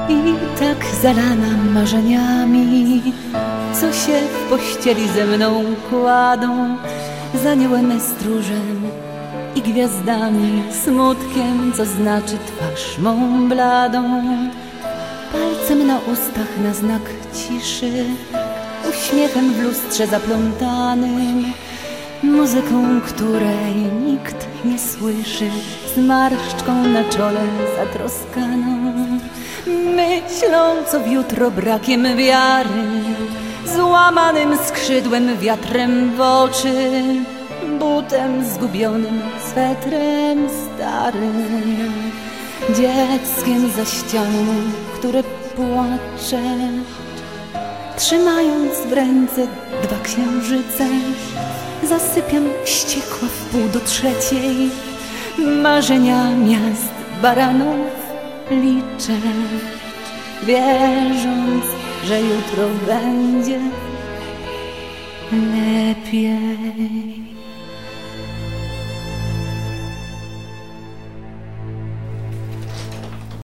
I tak zalana marzeniami, co się w pościeli ze mną kładą, z aniołem stróżem i gwiazdami, smutkiem, co znaczy twarz mą bladą. Palcem na ustach na znak ciszy, uśmiechem w lustrze zaplątanym, muzyką, której nikt nie słyszy, z marszczką na czole zatroskaną, myśląc w jutro brakiem wiary, złamanym skrzydłem wiatrem w oczy, butem zgubionym, swetrem starym, dzieckiem za ścianą, które płacze, trzymając w ręce 2 księżyce. Zasypiam wściekła w 2:30, marzenia miast, baranów liczę, wierząc, że jutro będzie lepiej.